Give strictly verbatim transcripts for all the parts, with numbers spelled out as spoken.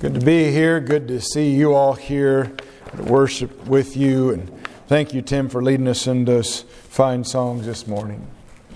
Good to be here. Good to see you all here, to worship with you. And thank you, Tim, for leading us in those fine songs this morning.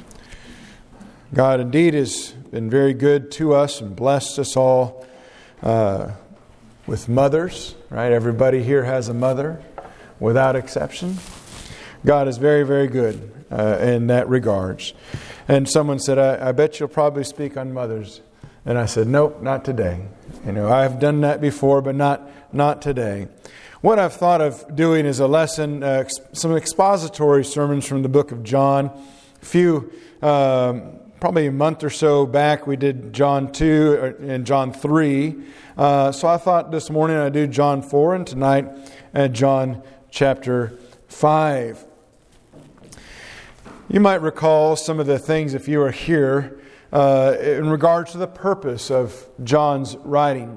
God indeed has been very good to us and blessed us all uh, with mothers, right? Everybody here has a mother, without exception. God is very, very good uh, in that regards. And someone said, I, I bet you'll probably speak on mothers. And I said, nope, not today. You know, I've done that before, but not not today. What I've thought of doing is a lesson, uh, some expository sermons from the book of John. A few, um, probably a month or so back, we did John two and John three. Uh, so I thought this morning I'd do John four, and tonight at John chapter five. You might recall some of the things if you were here Uh, in regards to the purpose of John's writing.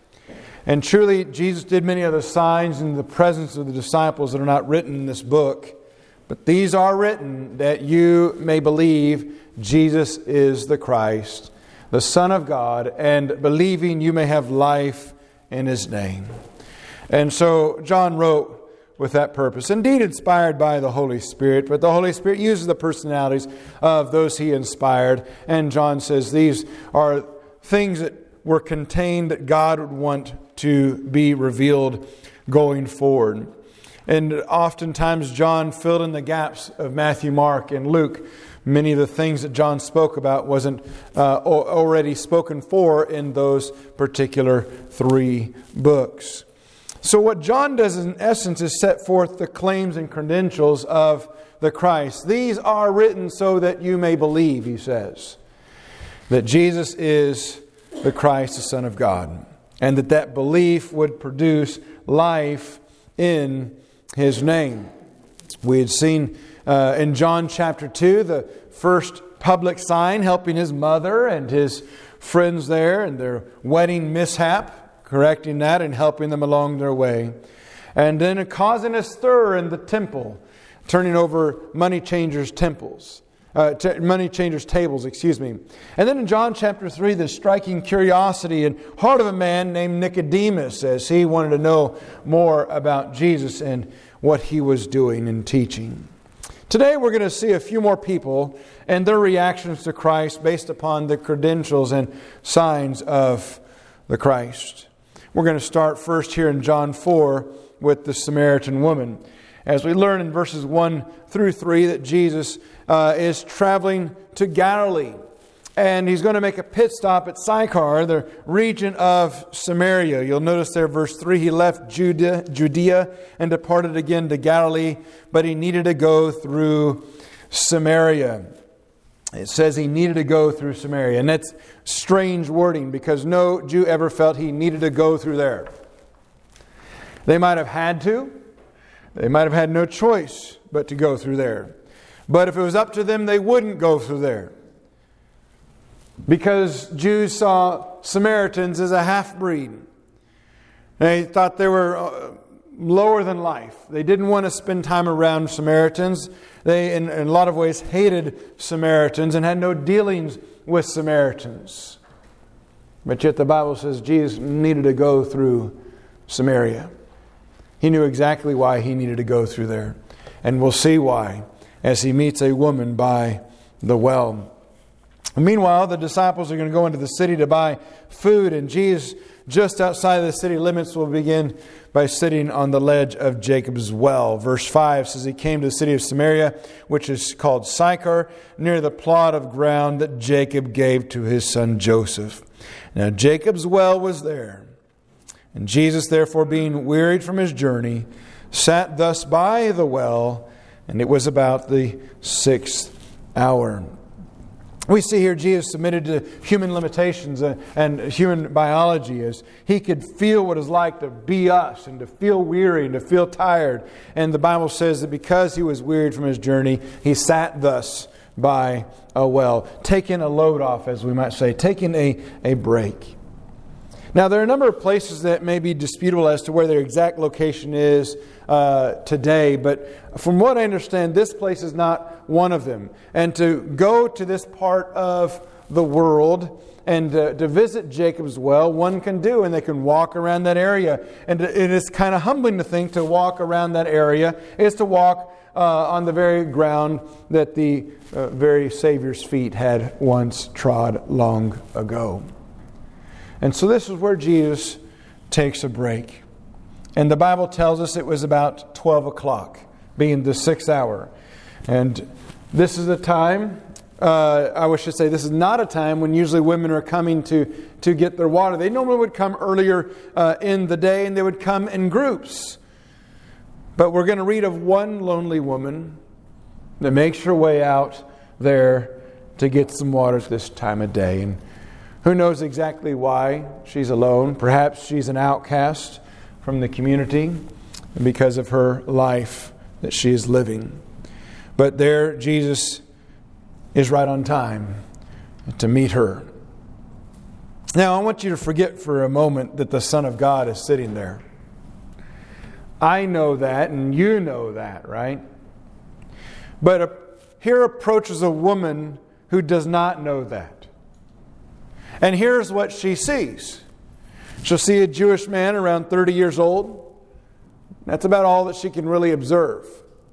And truly, Jesus did many other signs in the presence of the disciples that are not written in this book. But these are written that you may believe Jesus is the Christ, the Son of God, and believing you may have life in His name. And so John wrote with that purpose. Indeed, inspired by the Holy Spirit, but the Holy Spirit uses the personalities of those He inspired. And John says these are things that were contained that God would want to be revealed going forward. And oftentimes John filled in the gaps of Matthew, Mark, and Luke. Many of the things that John spoke about wasn't uh, already spoken for in those particular three books. So what John does in essence is set forth the claims and credentials of the Christ. These are written so that you may believe, he says, that Jesus is the Christ, the Son of God, and that that belief would produce life in His name. We had seen uh, in John chapter two the first public sign helping his mother and his friends there in their wedding mishap, correcting that and helping them along their way. And then causing a stir in the temple, turning over money changers' temples, uh, t- money changers' tables, excuse me. And then in John chapter three, the striking curiosity and heart of a man named Nicodemus, as he wanted to know more about Jesus and what He was doing and teaching. Today we're going to see a few more people and their reactions to Christ based upon the credentials and signs of the Christ. We're going to start first here in John four with the Samaritan woman. As we learn in verses one through three that Jesus uh, is traveling to Galilee. And He's going to make a pit stop at Sychar, the region of Samaria. You'll notice there, verse three, He left Judea, Judea and departed again to Galilee, but He needed to go through Samaria. It says He needed to go through Samaria. And that's strange wording because no Jew ever felt he needed to go through there. They might have had to. They might have had no choice but to go through there. But if it was up to them, they wouldn't go through there. Because Jews saw Samaritans as a half-breed. They thought they were uh, lower than life. They didn't want to spend time around Samaritans. They, in, in a lot of ways, hated Samaritans and had no dealings with Samaritans. But yet the Bible says Jesus needed to go through Samaria. He knew exactly why He needed to go through there. And we'll see why as He meets a woman by the well. Meanwhile, the disciples are going to go into the city to buy food, and Jesus, just outside of the city limits, will begin by sitting on the ledge of Jacob's well. Verse five says, He came to the city of Samaria, which is called Sychar, near the plot of ground that Jacob gave to his son Joseph. Now Jacob's well was there. And Jesus, therefore, being wearied from His journey, sat thus by the well, and it was about the sixth hour. We see here Jesus submitted to human limitations and human biology as He could feel what it's like to be us and to feel weary and to feel tired. And the Bible says that because He was wearied from His journey, He sat thus by a well, taking a load off, as we might say, taking a, a break. Now, there are a number of places that may be disputable as to where their exact location is uh, today, but from what I understand, this place is not one of them. And to go to this part of the world and uh, to visit Jacob's well, one can do, and they can walk around that area. And it is kind of humbling to think to walk around that area is to walk uh, on the very ground that the uh, very Savior's feet had once trod long ago. And so this is where Jesus takes a break. And the Bible tells us it was about twelve o'clock, being the sixth hour. And this is a time, uh, I should say, this is not a time when usually women are coming to, to get their water. They normally would come earlier uh, in the day, and they would come in groups. But we're going to read of one lonely woman that makes her way out there to get some water at this time of day. And who knows exactly why she's alone? Perhaps she's an outcast from the community because of her life that she is living. But there, Jesus is right on time to meet her. Now, I want you to forget for a moment that the Son of God is sitting there. I know that, and you know that, right? But here approaches a woman who does not know that. And here's what she sees. She'll see a Jewish man around thirty years old. That's about all that she can really observe.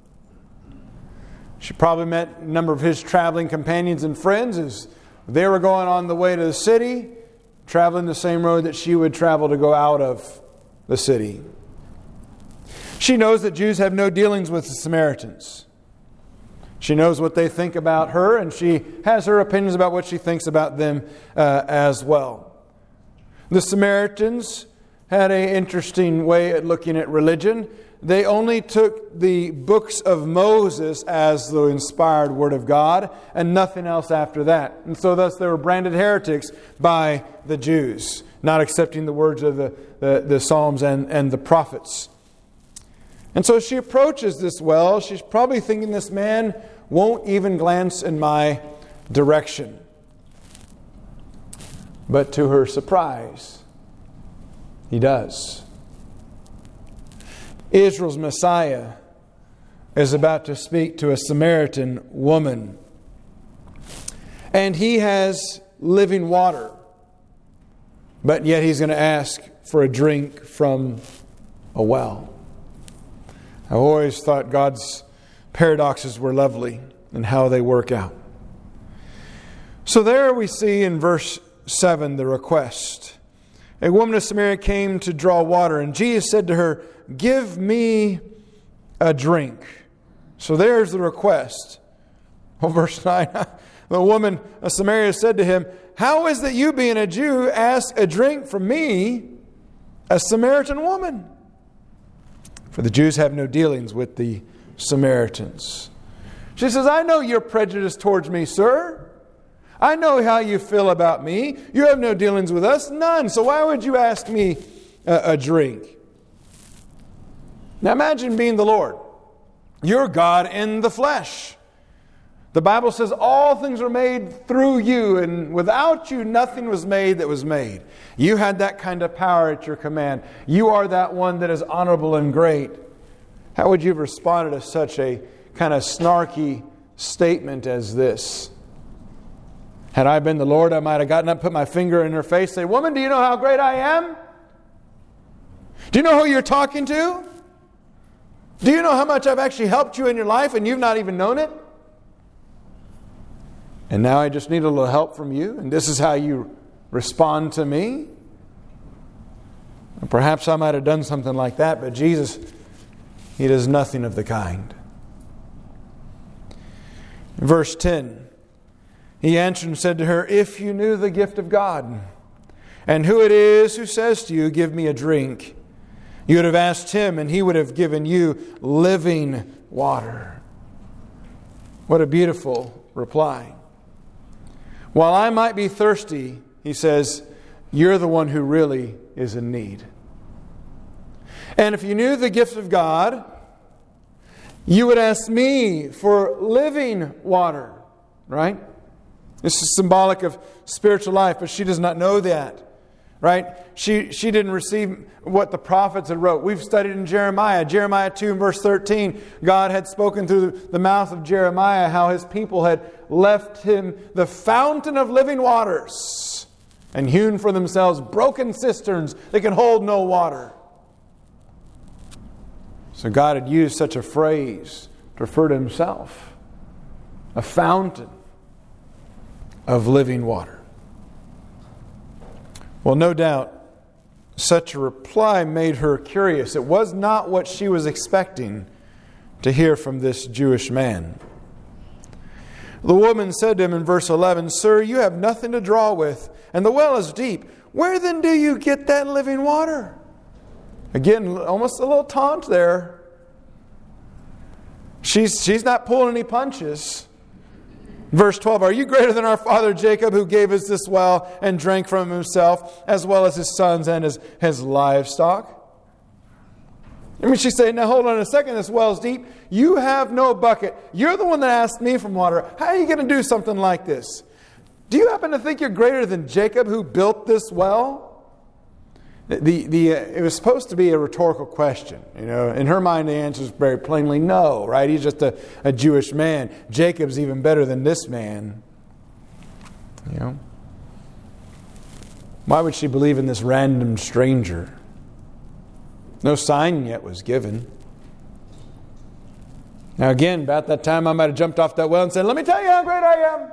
She probably met a number of his traveling companions and friends as they were going on the way to the city, traveling the same road that she would travel to go out of the city. She knows that Jews have no dealings with the Samaritans. She knows what they think about her, and she has her opinions about what she thinks about them uh, as well. The Samaritans had an interesting way at looking at religion. They only took the books of Moses as the inspired Word of God and nothing else after that. And so thus they were branded heretics by the Jews, not accepting the words of the, the, the Psalms and, and the prophets. And so she approaches this well. She's probably thinking this man won't even glance in my direction. But to her surprise, he does. Israel's Messiah is about to speak to a Samaritan woman. And he has living water. But yet he's going to ask for a drink from a well. I've always thought God's paradoxes were lovely and how they work out. So there we see in verse seven the request. A woman of Samaria came to draw water, and Jesus said to her, "Give me a drink." So there's the request. Well, verse nine, the woman of Samaria said to him, "How is that you, being a Jew, ask a drink from me, a Samaritan woman?" For the Jews have no dealings with the Samaritans. She says, "I know you're prejudiced towards me, sir. I know how you feel about me. You have no dealings with us. None. So why would you ask me a, a drink?" Now imagine being the Lord. You're God in the flesh. The Bible says all things are made through you, and without you nothing was made that was made. You had that kind of power at your command. You are that one that is honorable and great. How would you have responded to such a kind of snarky statement as this? Had I been the Lord, I might have gotten up, put my finger in her face, say, "Woman, do you know how great I am? Do you know who you're talking to? Do you know how much I've actually helped you in your life and you've not even known it? And now I just need a little help from you, and this is how you respond to me?" And perhaps I might have done something like that, but Jesus, He does nothing of the kind. Verse ten, He answered and said to her, "If you knew the gift of God, and who it is who says to you, 'Give me a drink,' you would have asked Him, and He would have given you living water." What a beautiful reply. While I might be thirsty, He says, you're the one who really is in need. And if you knew the gift of God, you would ask me for living water, right? This is symbolic of spiritual life, but she does not know that. Right? She she didn't receive what the prophets had wrote. We've studied in Jeremiah. Jeremiah two and verse thirteen. God had spoken through the mouth of Jeremiah how His people had left Him the fountain of living waters and hewn for themselves broken cisterns that can hold no water. So God had used such a phrase to refer to Himself. A fountain of living water. Well, no doubt, such a reply made her curious. It was not what she was expecting to hear from this Jewish man. The woman said to him in verse eleven, "Sir, you have nothing to draw with, and the well is deep. Where then do you get that living water?" Again, almost a little taunt there. She's, she's not pulling any punches. Verse twelve, "Are you greater than our father Jacob, who gave us this well and drank from himself, as well as his sons and his, his livestock?" I mean, she's saying, now hold on a second, this well is deep. You have no bucket. You're the one that asked me for water. How are you going to do something like this? Do you happen to think you're greater than Jacob, who built this well? The, the, uh, it was supposed to be a rhetorical question. You know, in her mind, the answer is very plainly no, right? He's just a, a Jewish man. Jacob's even better than this man. You know? Why would she believe in this random stranger? No sign yet was given. Now again, about that time I might have jumped off that well and said, "Let me tell you how great I am."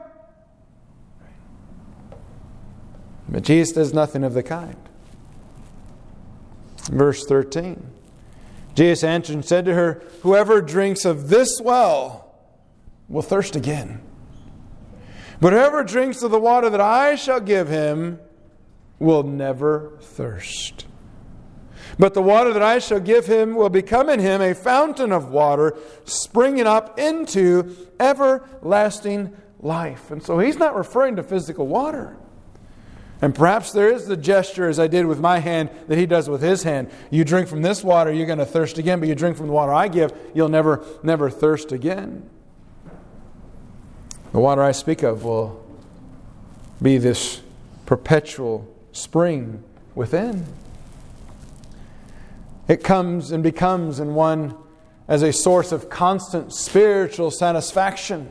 But Jesus does nothing of the kind. Verse thirteen. Jesus answered and said to her, "Whoever drinks of this well will thirst again. But whoever drinks of the water that I shall give him will never thirst. But the water that I shall give him will become in him a fountain of water springing up into everlasting life." And so he's not referring to physical water. And perhaps there is the gesture, as I did with my hand, that he does with his hand. You drink from this water, you're going to thirst again. But you drink from the water I give, you'll never, never thirst again. The water I speak of will be this perpetual spring within. It comes and becomes in one as a source of constant spiritual satisfaction.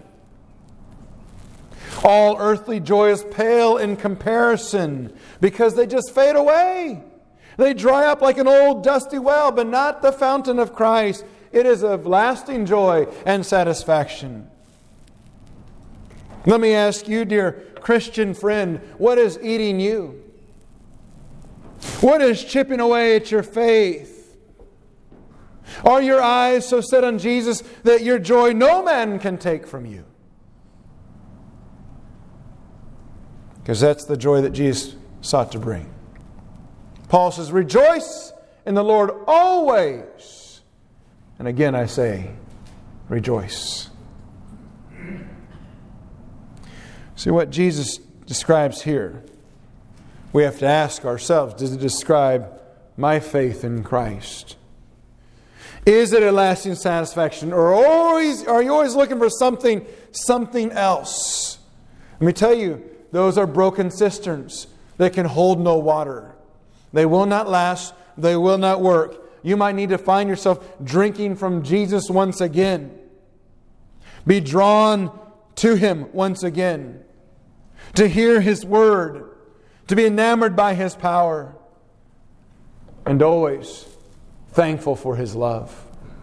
All earthly joys pale in comparison because they just fade away. They dry up like an old dusty well, but not the fountain of Christ. It is of lasting joy and satisfaction. Let me ask you, dear Christian friend, what is eating you? What is chipping away at your faith? Are your eyes so set on Jesus that your joy no man can take from you? Because that's the joy that Jesus sought to bring. Paul says, "Rejoice in the Lord always." And again I say, rejoice. See what Jesus describes here. We have to ask ourselves, does it describe my faith in Christ? Is it a lasting satisfaction? Or always, are you always looking for something, something else? Let me tell you, those are broken cisterns that can hold no water. They will not last. They will not work. You might need to find yourself drinking from Jesus once again. Be drawn to Him once again. To hear His Word. To be enamored by His power. And always thankful for His love.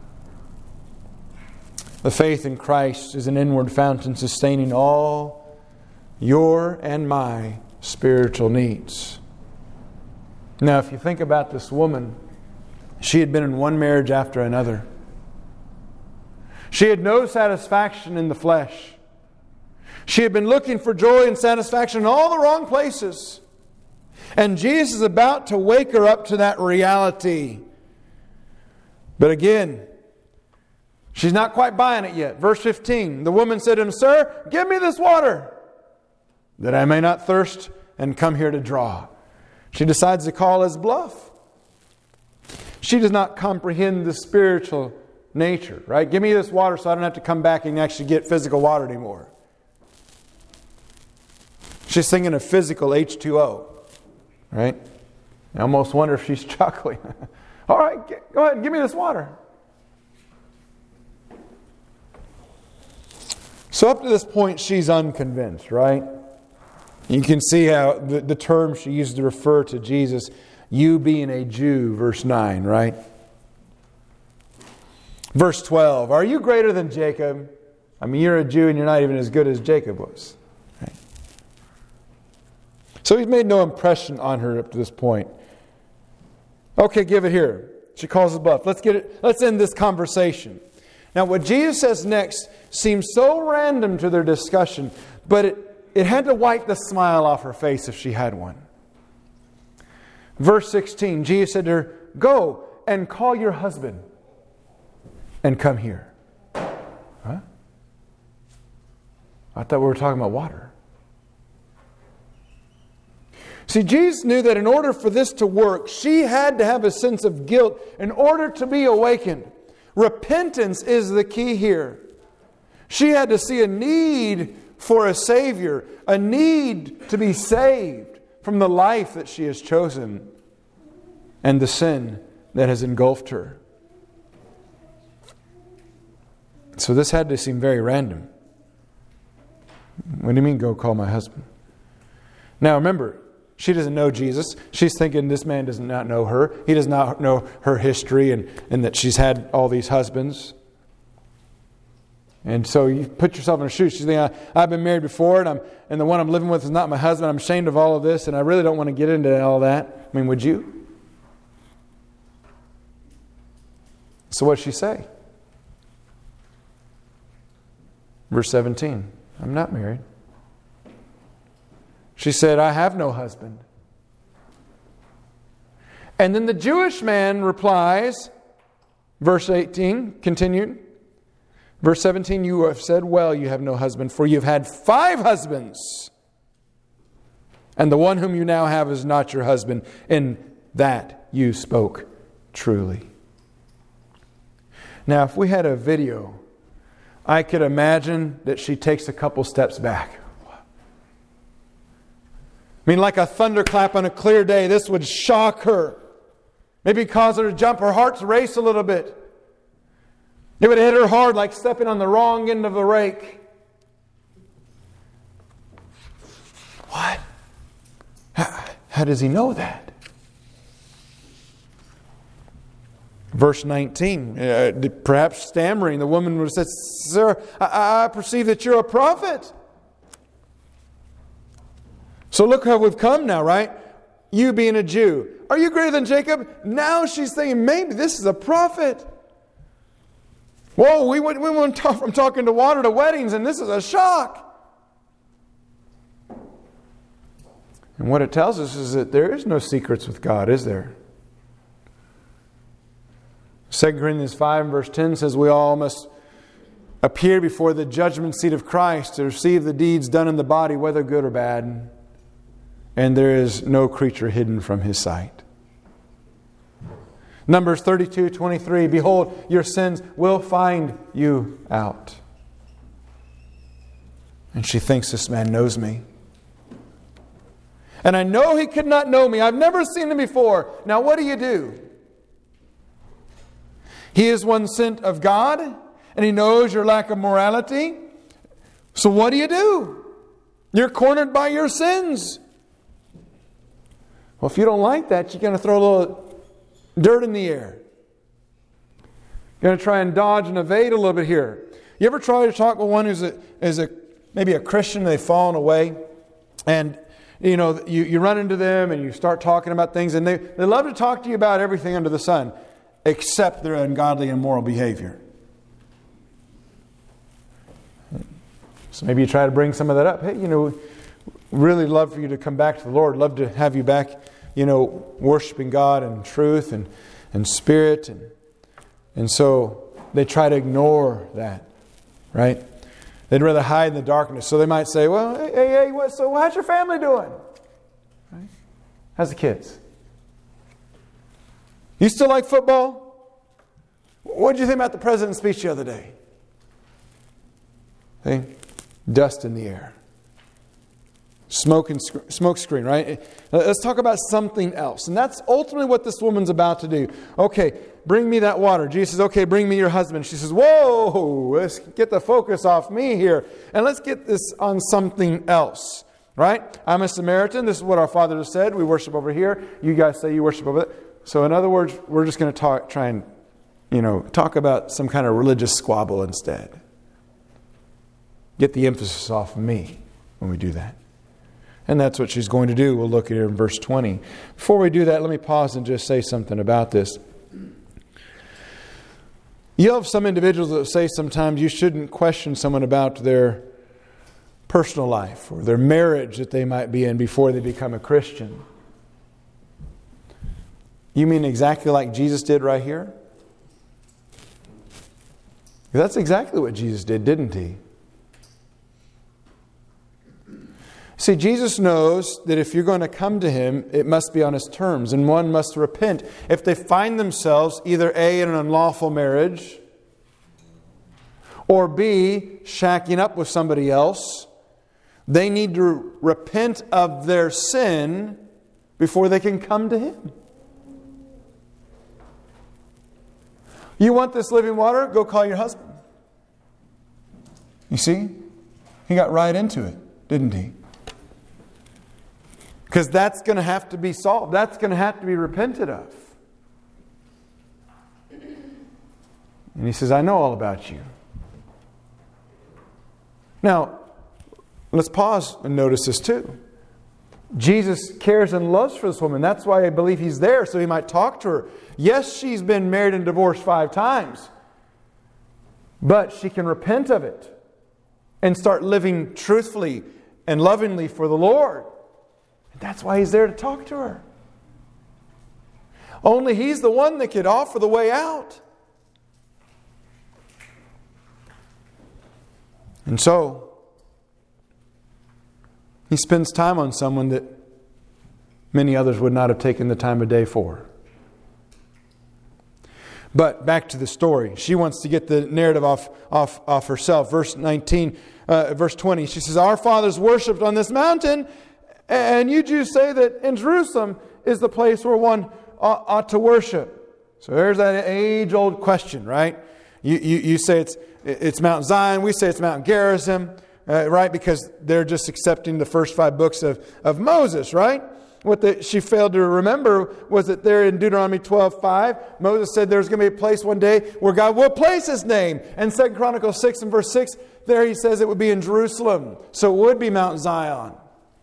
The faith in Christ is an inward fountain sustaining all your and my spiritual needs. Now, if you think about this woman, she had been in one marriage after another. She had no satisfaction in the flesh. She had been looking for joy and satisfaction in all the wrong places. And Jesus is about to wake her up to that reality. But again, she's not quite buying it yet. Verse fifteen, the woman said to him, "Sir, give me this water, that I may not thirst and come here to draw." She decides to call his bluff. She does not comprehend the spiritual nature, right? Give me this water so I don't have to come back and actually get physical water anymore. She's thinking of physical H two O, right? I almost wonder if she's chuckling. All right, get, go ahead and give me this water. So up to this point, she's unconvinced, right? You can see how the, the term she used to refer to Jesus, you being a Jew, verse nine, right? Verse twelve, are you greater than Jacob? I mean, you're a Jew and you're not even as good as Jacob was. Right? So he's made no impression on her up to this point. Okay, give it here. She calls his bluff. Let's get it. Let's end this conversation. Now, what Jesus says next seems so random to their discussion, but it, it had to wipe the smile off her face if she had one. Verse sixteen, Jesus said to her, go and call your husband and come here. Huh? I thought we were talking about water. See, Jesus knew that in order for this to work, she had to have a sense of guilt in order to be awakened. Repentance is the key here. She had to see a need for a Savior, a need to be saved from the life that she has chosen and the sin that has engulfed her. So this had to seem very random. What do you mean, go call my husband? Now remember, she doesn't know Jesus. She's thinking this man does not know her. He does not know her history and, and that she's had all these husbands. And so you put yourself in her shoes. She's thinking, I've been married before and I'm and the one I'm living with is not my husband. I'm ashamed of all of this and I really don't want to get into all that. I mean, would you? So what did she say? Verse seventeen, I'm not married. She said, I have no husband. And then the Jewish man replies, verse eighteen, continued. Verse seventeen, you have said well, you have no husband, for you've had five husbands. And the one whom you now have is not your husband. In that you spoke truly. Now, if we had a video, I could imagine that she takes a couple steps back. I mean, like a thunderclap on a clear day, this would shock her. Maybe cause her to jump, her heart's race a little bit. It would hit her hard like stepping on the wrong end of a rake. What? How, how does he know that? Verse nineteen, uh, perhaps stammering, the woman would have said, Sir, I, I perceive that you're a prophet. So look how we've come now, right? You being a Jew. Are you greater than Jacob? Now she's thinking, maybe this is a prophet. Whoa, we went, we went from talking to water to weddings, and this is a shock. And what it tells us is that there is no secrets with God, is there? Second Corinthians five verse ten says we all must appear before the judgment seat of Christ to receive the deeds done in the body, whether good or bad. And there is no creature hidden from His sight. Numbers thirty-two twenty-three, behold, your sins will find you out. And she thinks this man knows me. And I know he could not know me. I've never seen him before. Now what do you do? He is one sent of God, and He knows your lack of morality. So what do you do? You're cornered by your sins. Well, if you don't like that, you're going to throw a little dirt in the air. You're going to try and dodge and evade a little bit here. You ever try to talk with one who's a, is a maybe a Christian, they've fallen away, and you know you, you run into them and you start talking about things, and they, they love to talk to you about everything under the sun, except their ungodly and immoral behavior. So maybe you try to bring some of that up. Hey, you know, really love for you to come back to the Lord. Love to have you back, you know, worshiping God in truth and, and spirit. And, and so they try to ignore that, right? They'd rather hide in the darkness. So they might say, well, hey, hey, hey what, so how's your family doing? Right? How's the kids? You still like football? What did you think about the president's speech the other day? Hey, dust in the air. Smoke and smoke screen, right? Let's talk about something else. And that's ultimately what this woman's about to do. Okay, bring me that water. Jesus says, okay, bring me your husband. She says, whoa, let's get the focus off me here. And let's get this on something else, right? I'm a Samaritan. This is what our father has said. We worship over here. You guys say you worship over there. So in other words, we're just going to talk, try and, you know, talk about some kind of religious squabble instead. Get the emphasis off of me when we do that. And that's what she's going to do. We'll look at it in verse twenty. Before we do that, let me pause and just say something about this. You have some individuals that say sometimes you shouldn't question someone about their personal life or their marriage that they might be in before they become a Christian. You mean exactly like Jesus did right here? That's exactly what Jesus did, didn't he? See, Jesus knows that if you're going to come to Him, it must be on His terms, and one must repent. If they find themselves either A, in an unlawful marriage, or B, shacking up with somebody else, they need to repent of their sin before they can come to Him. You want this living water? Go call your husband. You see? He got right into it, didn't he? Because that's going to have to be solved. That's going to have to be repented of. And he says, I know all about you. Now, let's pause and notice this too. Jesus cares and loves for this woman. That's why I believe He's there, so He might talk to her. Yes, she's been married and divorced five times. But she can repent of it and start living truthfully and lovingly for the Lord. That's why He's there to talk to her. Only He's the one that could offer the way out. And so, He spends time on someone that many others would not have taken the time of day for. But back to the story. She wants to get the narrative off, off, off herself. Verse nineteen, uh, verse twenty, she says, Our fathers worshipped on this mountain, and you Jews say that in Jerusalem is the place where one ought, ought to worship. So there's that age-old question, right? You, you, you say it's it's Mount Zion. We say it's Mount Gerizim, uh, right? Because they're just accepting the first five books of, of Moses, right? What the, she failed to remember was that there in Deuteronomy twelve five, Moses said there's going to be a place one day where God will place His name. And Second Chronicles six and verse six, there He says it would be in Jerusalem. So it would be Mount Zion.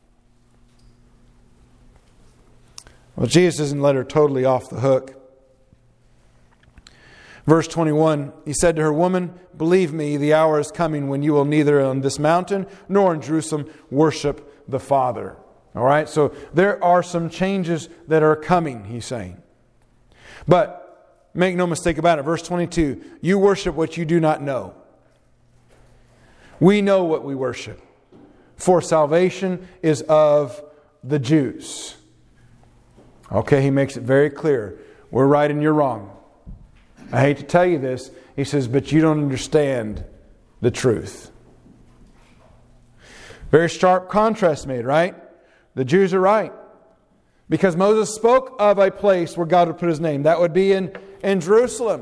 Well, Jesus doesn't let her totally off the hook. Verse twenty-one, He said to her, Woman, believe me, the hour is coming when you will neither on this mountain nor in Jerusalem worship the Father. All right, so there are some changes that are coming, He's saying. But make no mistake about it. Verse twenty-two, you worship what you do not know. We know what we worship. For salvation is of the Jews. Okay, He makes it very clear. We're right and you're wrong. I hate to tell you this. He says, but you don't understand the truth. Very sharp contrast made, right? The Jews are right. Because Moses spoke of a place where God would put His name. That would be in, in Jerusalem.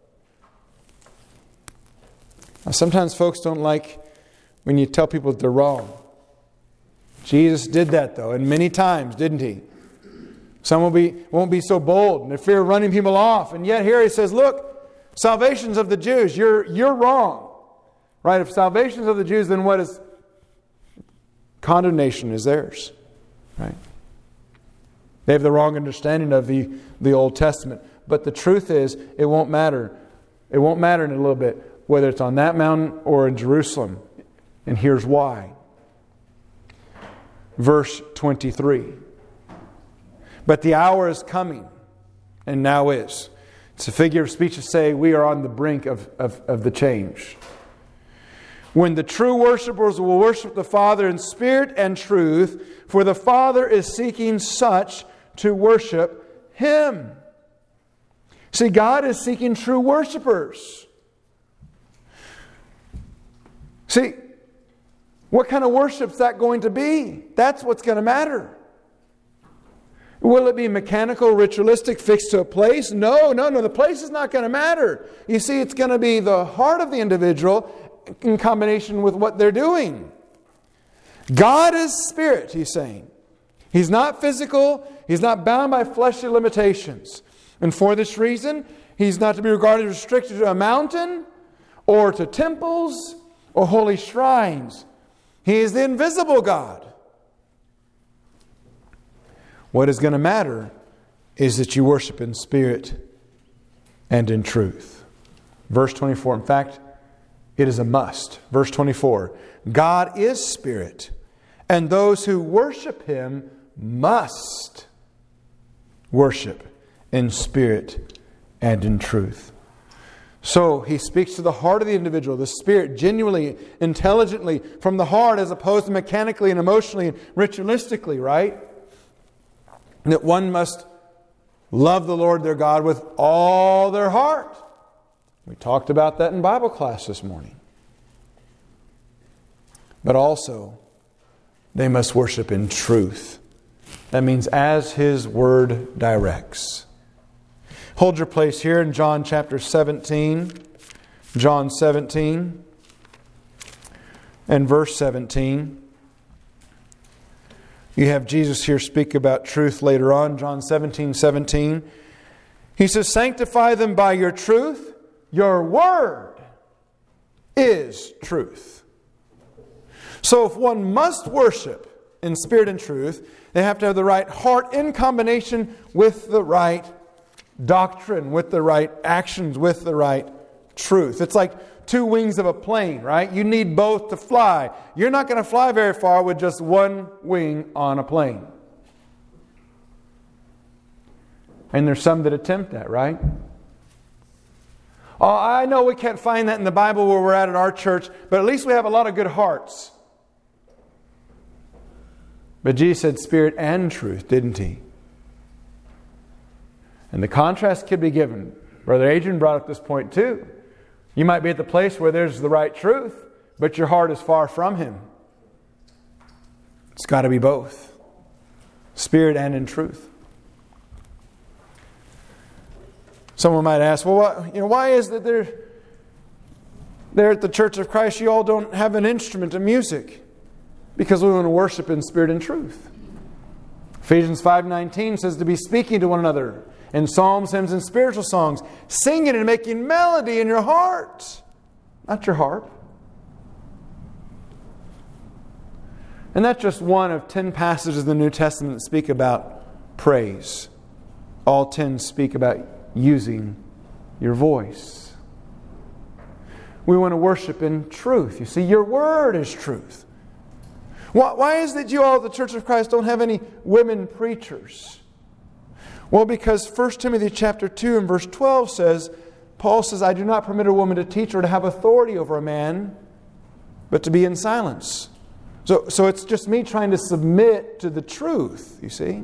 Now, sometimes folks don't like when you tell people that they're wrong. Jesus did that though, and many times, didn't He? Some will be, won't be so bold and they fear running people off. And yet here He says, look, salvation's of the Jews. You're, you're wrong. Right? If salvation's of the Jews, then what is? Condemnation is theirs. Right? They have the wrong understanding of the, the Old Testament. But the truth is, it won't matter. It won't matter in a little bit whether it's on that mountain or in Jerusalem. And here's why. Verse twenty-three. But the hour is coming, and now is. It's a figure of speech to say we are on the brink of, of, of the change. When the true worshipers will worship the Father in spirit and truth, for the Father is seeking such to worship Him. See, God is seeking true worshipers. See, What kind of worship's that going to be? That's what's going to matter. Will it be mechanical, ritualistic, fixed to a place? No, no, no. The place is not going to matter. You see, it's going to be the heart of the individual in combination with what they're doing. God is spirit, he's saying. He's not physical. He's not bound by fleshly limitations. And for this reason, he's not to be regarded as restricted to a mountain or to temples or holy shrines. He is the invisible God. What is going to matter is that you worship in spirit and in truth. Verse twenty-four, in fact, it is a must. Verse twenty-four, God is spirit, and those who worship Him must worship in spirit and in truth. So He speaks to the heart of the individual, the spirit, genuinely, intelligently, from the heart as opposed to mechanically and emotionally and ritualistically, right? That one must love the Lord their God with all their heart. We talked about that in Bible class this morning. But also, they must worship in truth. That means as His Word directs. Hold your place here in John chapter seventeen. John seventeen and verse seventeen. You have Jesus here speak about truth later on. John seventeen, seventeen. He says, sanctify them by your truth. Your word is truth. So if one must worship in spirit and truth, they have to have the right heart in combination with the right doctrine, with the right actions, with the right truth. It's like two wings of a plane, right? You need both to fly. You're not going to fly very far with just one wing on a plane. And there's some that attempt that, right? Oh, I know we can't find that in the Bible where we're at at our church, but at least we have a lot of good hearts. But Jesus said spirit and truth, didn't He? And the contrast could be given. Brother Adrian brought up this point too. You might be at the place where there's the right truth, but your heart is far from Him. It's got to be both. Spirit and in truth. Someone might ask, well, what, you know, why is it there, there at the Church of Christ you all don't have an instrument of music? Because we want to worship in spirit and truth. Ephesians five nineteen says to be speaking to one another in psalms, hymns, and spiritual songs, singing and making melody in your heart, not your harp. And that's just one of ten passages in the New Testament that speak about praise. All ten speak about using your voice. We want to worship in truth. You see, your word is truth. Why, why is it you all at the Church of Christ don't have any women preachers? Well, because First Timothy chapter two and verse twelve says, Paul says, I do not permit a woman to teach or to have authority over a man, but to be in silence. So, so it's just me trying to submit to the truth, you see.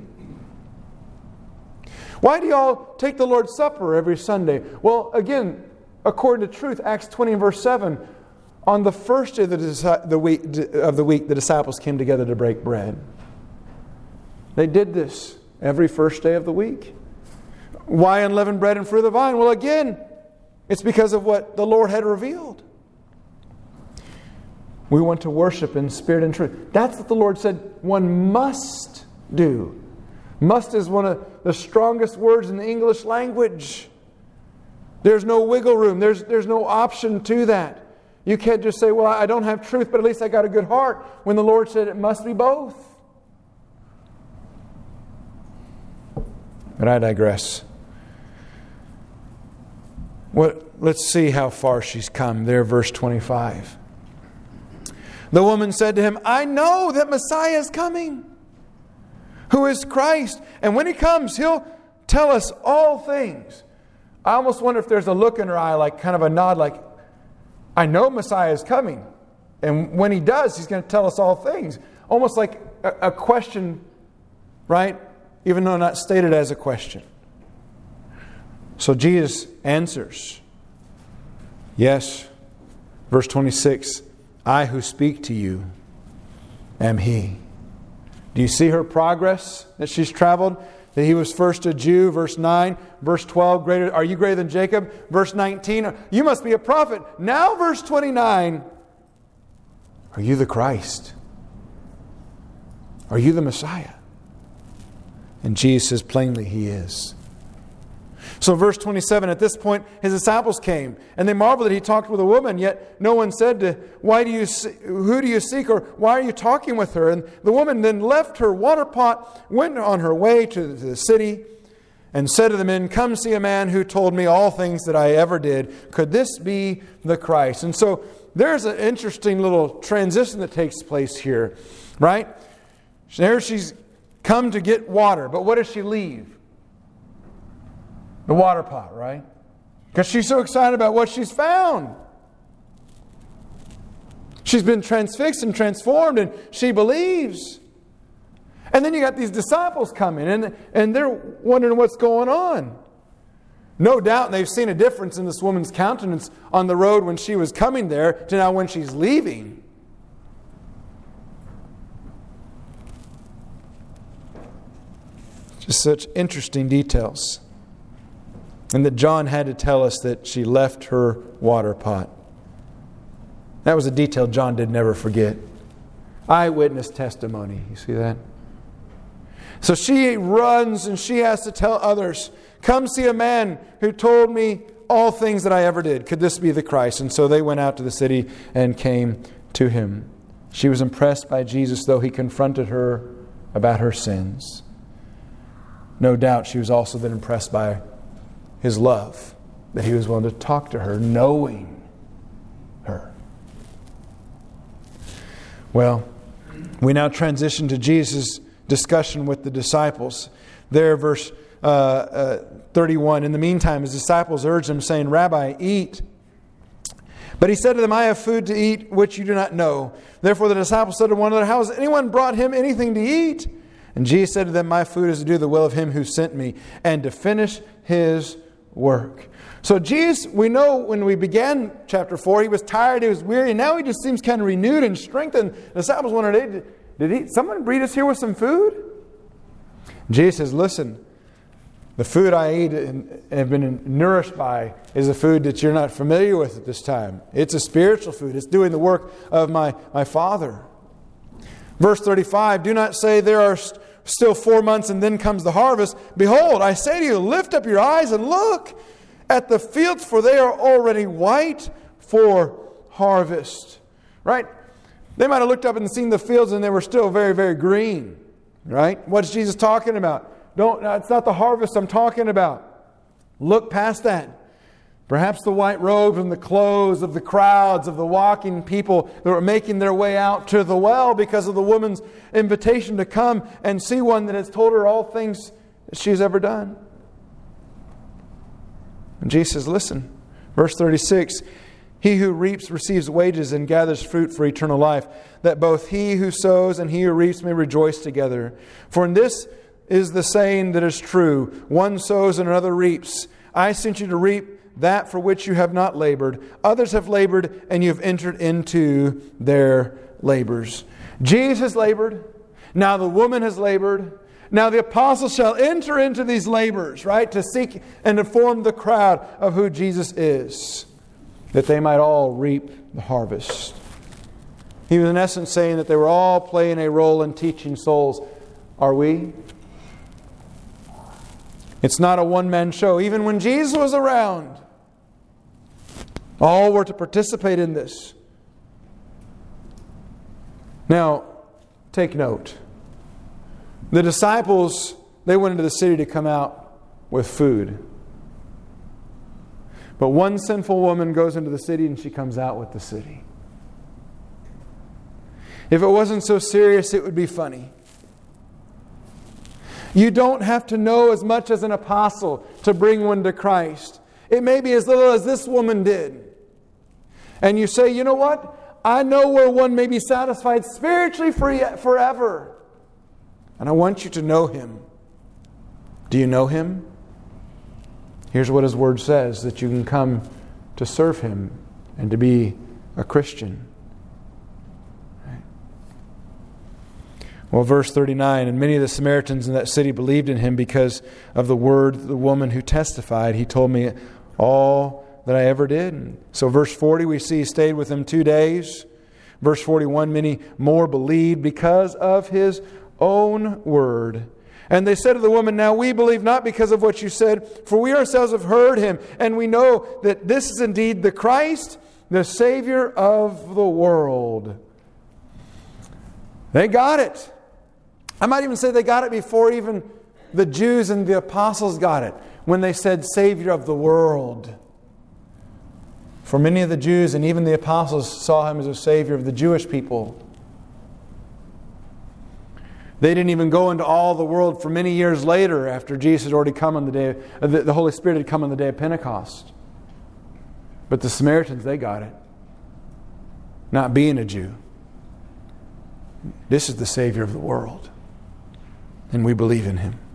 Why do y'all take the Lord's Supper every Sunday? Well, again, according to truth, Acts twenty and verse seven, on the first day of the, the week, of the week, the disciples came together to break bread. They did this every first day of the week. Why unleavened bread and fruit of the vine? Well, again, it's because of what the Lord had revealed. We want to worship in spirit and truth. That's what the Lord said one must do. Must is one of the strongest words in the English language. There's no wiggle room. There's, there's no option to that. You can't just say, well, I don't have truth, but at least I got a good heart, when the Lord said it must be both. But I digress. What, let's see how far she's come. There, verse twenty-five. The woman said to him, I know that Messiah is coming, who is Christ. And when He comes, He'll tell us all things. I almost wonder if there's a look in her eye, like kind of a nod, like, I know Messiah is coming. And when He does, He's going to tell us all things. Almost like a, a question, right? Even though not stated as a question. So Jesus answers, yes. Verse twenty-six, I who speak to you am He. Do you see her progress that she's traveled? That he was first a Jew, verse nine. Verse twelve, greater, are you greater than Jacob? Verse nineteen, you must be a prophet. Now verse twenty-nine, are you the Christ? Are you the Messiah? And Jesus says plainly He is. So verse twenty-seven, at this point His disciples came, and they marveled that He talked with a woman, yet no one said to, why do you see, who do you seek, or why are you talking with her? And the woman then left her water pot, went on her way to the city, and said to the men, come see a man who told me all things that I ever did. Could this be the Christ? And so there's an interesting little transition that takes place here, right? There she's come to get water, but what does she leave? The water pot, right? Because she's so excited about what she's found. She's been transfixed and transformed, and she believes. And then you got these disciples coming, and, and they're wondering what's going on. No doubt they've seen a difference in this woman's countenance on the road when she was coming there to now when she's leaving. Just such interesting details. And that John had to tell us that she left her water pot. That was a detail John did never forget. Eyewitness testimony. You see that? So she runs and she has to tell others, come see a man who told me all things that I ever did. Could this be the Christ? And so they went out to the city and came to Him. She was impressed by Jesus, though He confronted her about her sins. No doubt she was also then impressed by His love, that He was willing to talk to her, knowing her. Well, we now transition to Jesus' discussion with the disciples. There, verse uh, uh, thirty-one, in the meantime, His disciples urged Him, saying, Rabbi, eat. But He said to them, I have food to eat which you do not know. Therefore the disciples said to one another, how has anyone brought Him anything to eat? And Jesus said to them, my food is to do the will of Him who sent me, and to finish His work. So Jesus, we know when we began chapter four, He was tired, He was weary, and now He just seems kind of renewed and strengthened. The disciples wondered, did, did he, someone breed us here with some food? Jesus says, listen, the food I eat and have been nourished by is a food that you're not familiar with at this time. It's a spiritual food. It's doing the work of my, my Father. Verse thirty-five, do not say there are st- still four months and then comes the harvest. Behold, I say to you, lift up your eyes and look at the fields, for they are already white for harvest. Right? They might have looked up and seen the fields and they were still very, very green. Right? What's Jesus talking about? Don't, it's not the harvest I'm talking about. Look past that. Perhaps the white robes and the clothes of the crowds of the walking people that were making their way out to the well because of the woman's invitation to come and see one that has told her all things that she's ever done. And Jesus says, listen, verse thirty-six, he who reaps receives wages and gathers fruit for eternal life, that both he who sows and he who reaps may rejoice together. For in this is the saying that is true, one sows and another reaps. I sent you to reap that for which you have not labored. Others have labored, and you have entered into their labors. Jesus has labored. Now the woman has labored. Now the apostles shall enter into these labors, right? To seek and inform the crowd of who Jesus is, that they might all reap the harvest. He was in essence saying that they were all playing a role in teaching souls. Are we? It's not a one-man show. Even when Jesus was around, all were to participate in this. Now, take note. The disciples, they went into the city to come out with food. But one sinful woman goes into the city and she comes out with the city. If it wasn't so serious, it would be funny. You don't have to know as much as an apostle to bring one to Christ. It may be as little as this woman did. And you say, you know what? I know where one may be satisfied spiritually free forever. And I want you to know Him. Do you know Him? Here's what His Word says, that you can come to serve Him and to be a Christian. Well, verse thirty-nine, and many of the Samaritans in that city believed in him because of the word of the woman who testified. He told me all that I ever did. And so verse forty, we see he stayed with them two days. Verse forty-one, many more believed because of his own word. And they said to the woman, now we believe not because of what you said, for we ourselves have heard him, and we know that this is indeed the Christ, the Savior of the world. They got it. I might even say they got it before even the Jews and the apostles got it, when they said Savior of the world. For many of the Jews and even the apostles saw him as a Savior of the Jewish people. They didn't even go into all the world for many years later after Jesus had already come on the day, the, the Holy Spirit had come on the day of Pentecost. But the Samaritans, they got it. Not being a Jew. This is the Savior of the world. And we believe in him.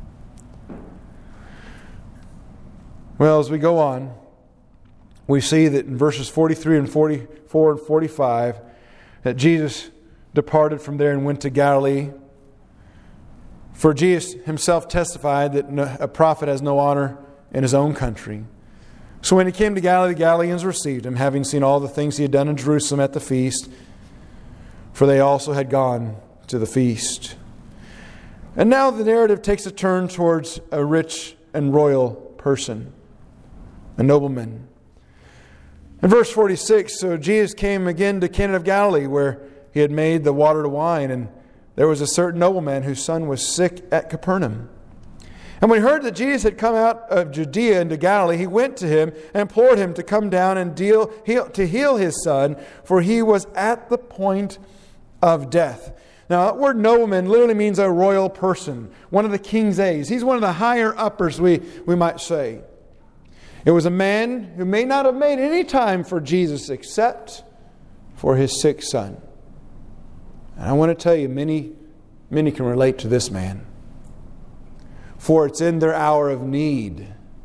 Well, as we go on, we see that in verses forty-three and forty-four and forty-five that Jesus departed from there and went to Galilee. For Jesus himself testified that a prophet has no honor in his own country. So when he came to Galilee, the Galileans received him, having seen all the things he had done in Jerusalem at the feast, for they also had gone to the feast. And now the narrative takes a turn towards a rich and royal person, a nobleman. In verse forty-six, so Jesus came again to Cana of Galilee, where he had made the water to wine, and there was a certain nobleman whose son was sick at Capernaum. And when he heard that Jesus had come out of Judea into Galilee, he went to him and implored him to come down and deal, heal, to heal his son, for he was at the point of death. Now, that word nobleman literally means a royal person, one of the king's aides. He's one of the higher uppers, we, we might say. It was a man who may not have made any time for Jesus except for his sick son. And I want to tell you, many, many can relate to this man. For it's in their hour of need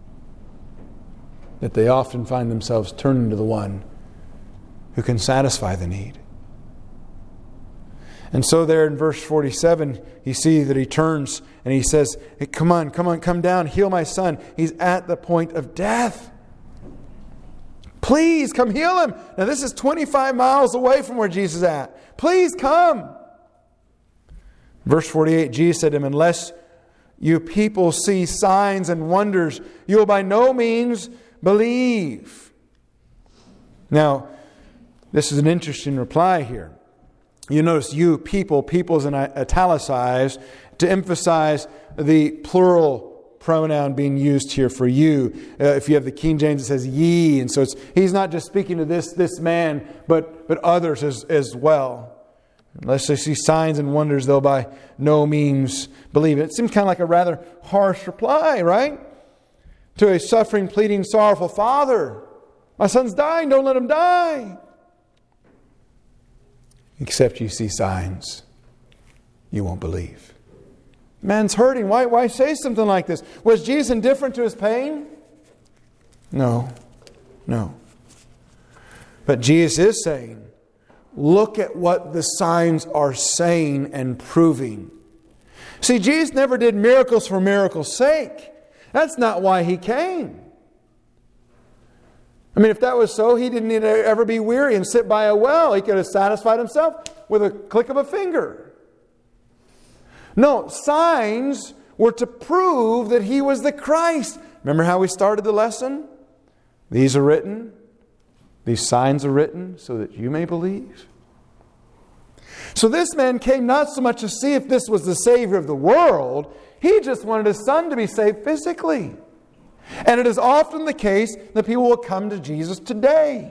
that they often find themselves turning to the one who can satisfy the need. And so there in verse forty-seven, you see that he turns and he says, hey, come on, come on, come down, heal my son. He's at the point of death. Please come heal him. Now this is twenty-five miles away from where Jesus is at. Please come. Verse forty-eight, Jesus said to him, unless you people see signs and wonders, you will by no means believe. Now, this is an interesting reply here. You notice you people, people's in italicized to emphasize the plural pronoun being used here for you. Uh, if you have the King James, it says ye. And so it's he's not just speaking to this, this man, but, but others as, as well. Unless they see signs and wonders, they'll by no means believe it. It seems kind of like a rather harsh reply, right? To a suffering, pleading, sorrowful father. My son's dying, don't let him die. Except you see signs, you won't believe. Man's hurting. Why, why say something like this? Was Jesus indifferent to his pain? No. No. But Jesus is saying, look at what the signs are saying and proving. See, Jesus never did miracles for miracles' sake. That's not why he came. I mean, if that was so, he didn't need to ever be weary and sit by a well. He could have satisfied himself with a click of a finger. No, signs were to prove that he was the Christ. Remember how we started the lesson? These are written. These signs are written so that you may believe. So this man came not so much to see if this was the Savior of the world. He just wanted his son to be saved physically. And it is often the case that people will come to Jesus today.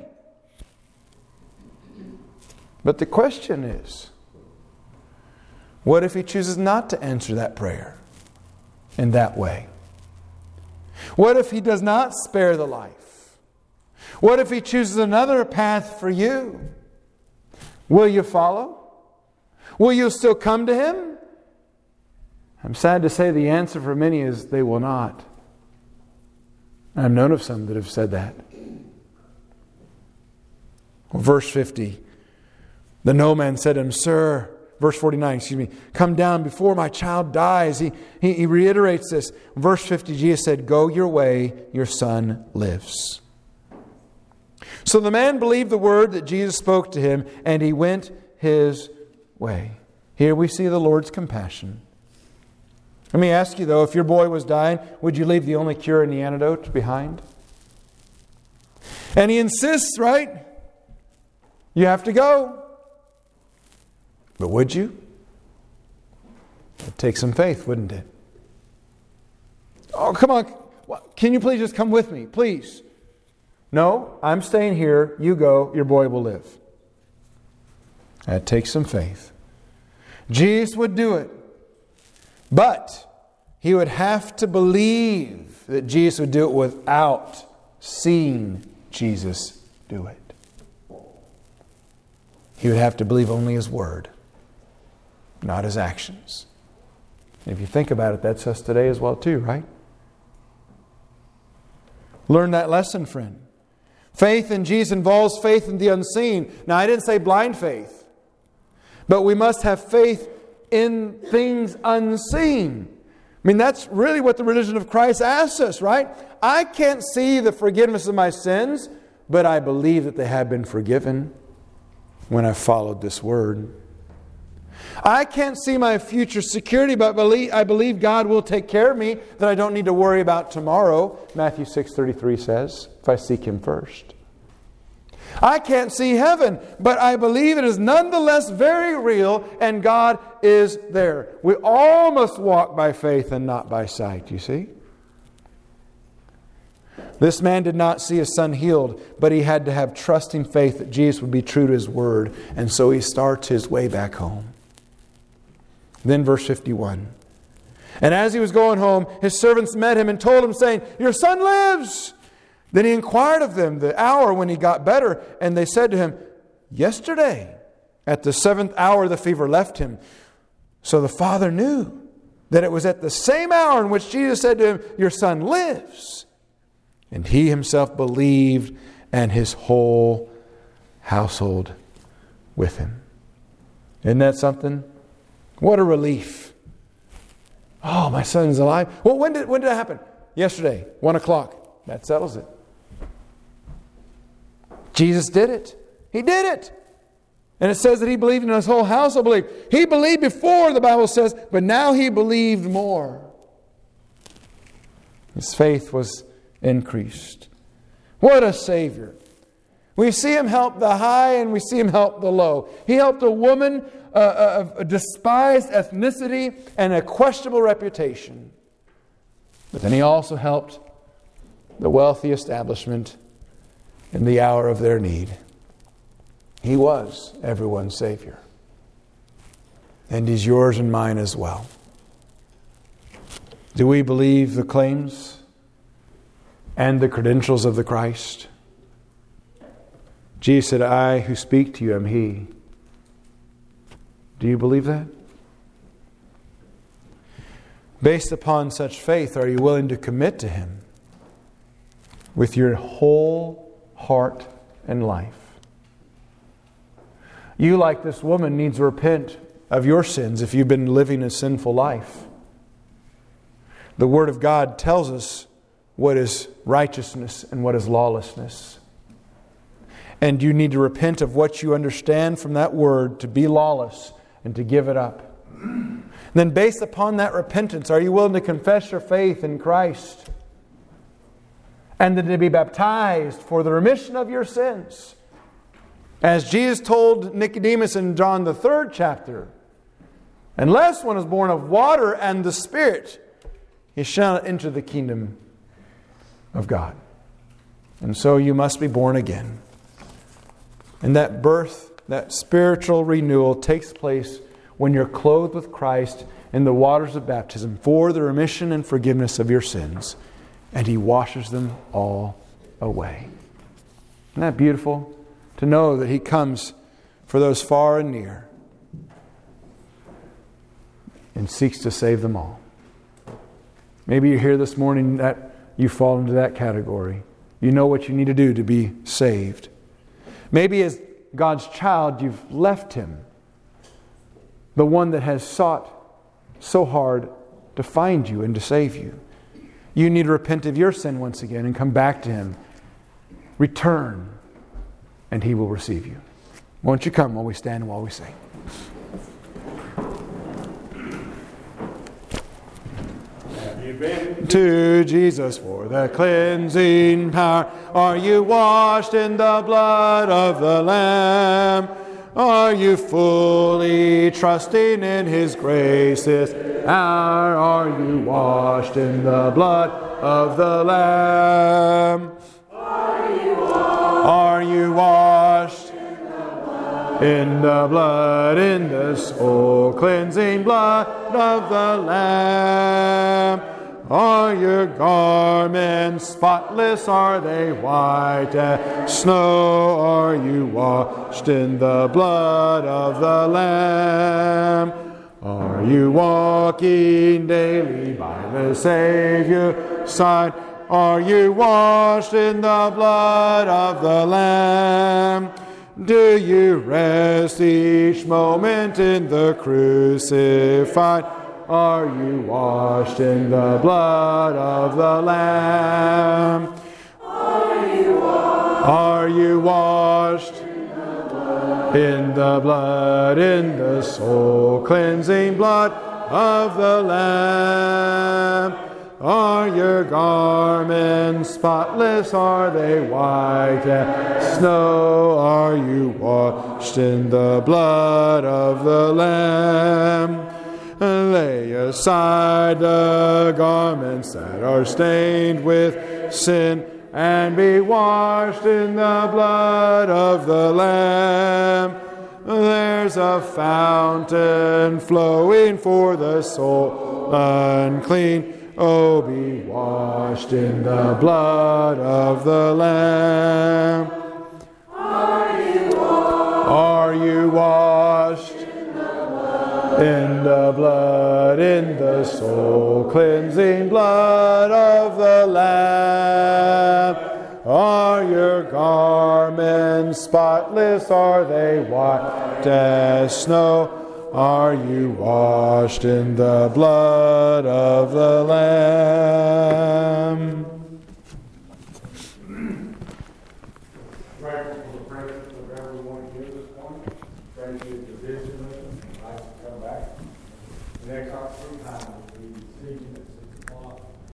But the question is, what if he chooses not to answer that prayer in that way? What if he does not spare the life? What if he chooses another path for you? Will you follow? Will you still come to him? I'm sad to say the answer for many is they will not. I've known of some that have said that. Well, verse fifty. The nobleman said to him, Sir, verse forty-nine, excuse me, come down before my child dies. He, he, he reiterates this. Verse fifty, Jesus said, go your way, your son lives. So the man believed the word that Jesus spoke to him, and he went his way. Here we see the Lord's compassion. Let me ask you though, if your boy was dying, would you leave the only cure and the antidote behind? And he insists, right? You have to go. But would you? It'd take some faith, wouldn't it? Oh, come on. Can you please just come with me? Please. No, I'm staying here. You go. Your boy will live. That takes some faith. Jesus would do it. But he would have to believe that Jesus would do it without seeing Jesus do it. He would have to believe only His word, not His actions. And if you think about it, that's us today as well too, right? Learn that lesson, friend. Faith in Jesus involves faith in the unseen. Now, I didn't say blind faith, but we must have faith in things unseen. I mean, that's really what the religion of Christ asks us, right? I can't see the forgiveness of my sins, but I believe that they have been forgiven when I followed this word. I can't see my future security, but believe, I believe God will take care of me, that I don't need to worry about tomorrow. Matthew six thirty-three says, if I seek Him first. I can't see heaven, but I believe it is nonetheless very real, and God is there. We all must walk by faith and not by sight, you see. This man did not see his son healed, but he had to have trusting faith that Jesus would be true to His word, and so he starts his way back home. Then verse fifty-one. And as he was going home, his servants met him and told him, saying, your son lives. Then he inquired of them the hour when he got better, and they said to him, yesterday, at the seventh hour, the fever left him. So the father knew that it was at the same hour in which Jesus said to him, your son lives. And he himself believed, and his whole household with him. Isn't that something? What a relief. Oh, my son's alive. Well, when did, when did it happen? Yesterday, one o'clock. That settles it. Jesus did it. He did it. And it says that he believed, and his whole household believed. He believed before, the Bible says, but now he believed more. His faith was increased. What a Savior. We see Him help the high and we see Him help the low. He helped a woman uh, of a despised ethnicity and a questionable reputation. But then He also helped the wealthy establishment in the hour of their need. He was everyone's Savior. And He's yours and mine as well. Do we believe the claims and the credentials of the Christ? Jesus said, I who speak to you am He. Do you believe that? Based upon such faith, are you willing to commit to Him with your whole heart and life? You, like this woman, needs to repent of your sins if you've been living a sinful life. The Word of God tells us what is righteousness and what is lawlessness. And you need to repent of what you understand from that Word to be lawless and to give it up. And then based upon that repentance, are you willing to confess your faith in Christ? And then to be baptized for the remission of your sins? As Jesus told Nicodemus in John the third chapter, unless one is born of water and the Spirit, he shall not enter the kingdom of God. And so you must be born again. And that birth, that spiritual renewal takes place when you're clothed with Christ in the waters of baptism for the remission and forgiveness of your sins. And He washes them all away. Isn't that beautiful? To know that He comes for those far and near and seeks to save them all. Maybe you're here this morning that you fall into that category. You know what you need to do to be saved. Maybe as God's child, you've left Him. the one that has sought so hard to find you and to save you. You need to repent of your sin once again and come back to Him. Return, and He will receive you. Won't you come while we stand and while we sing? Have you been to Jesus for the cleansing power? Are you washed in the blood of the Lamb? Are you fully trusting in His grace this hour? Are you washed in the blood of the Lamb? Are you washed? Are you washed in the blood, in the soul cleansing blood of the Lamb? Are your garments spotless? Are they white as snow? Are you washed in the blood of the Lamb? Are you walking daily by the Savior's side? Are you washed in the blood of the Lamb? Do you rest each moment in the crucified? Are you washed in the blood of the Lamb? Are you washed? Are you washed in the blood, in the, blood, in the soul cleansing blood of the Lamb? Are your garments spotless? Are they white as snow? Are you washed in the blood of the Lamb? Lay aside the garments that are stained with sin, and be washed in the blood of the Lamb. There's a fountain flowing for the soul unclean. Oh, be washed in the blood of the Lamb. Are you washed? Are you washed? In the blood, in the soul cleansing blood of the Lamb. Are your garments spotless? Are they white as snow? Are you washed in the blood of the Lamb? Grateful for the presence of everyone here this morning. Thank you.